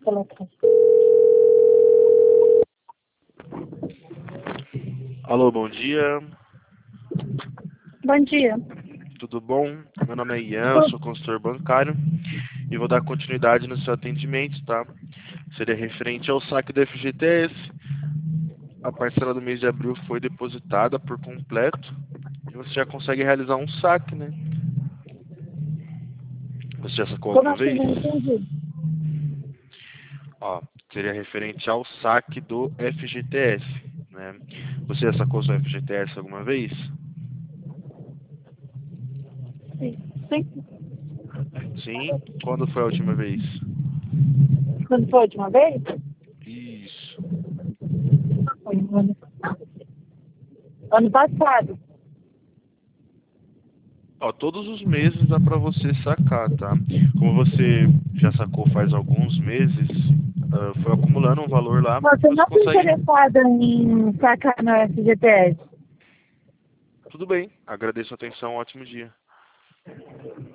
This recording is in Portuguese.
Alô, bom dia. Bom dia. Tudo bom? Meu nome é Ian, eu sou consultor bancário e vou dar continuidade no seu atendimento, tá? Seria referente ao saque do FGTS. A parcela do mês de abril foi depositada por completo e você já consegue realizar um saque, né? Você já sacou Como alguma assim? vez? Não entendi. Ó, seria referente ao saque do FGTS, né? Você já sacou seu FGTS alguma vez? Sim. Sim? Quando foi a última vez? Quando foi a última vez? Isso. Foi no ano passado. Ó, todos os meses dá pra você sacar, tá? Como você já sacou faz alguns meses, foi acumulando um valor lá, Você você não está consegue. interessada em sacar no FGTS? Tudo bem, agradeço a atenção, um ótimo dia.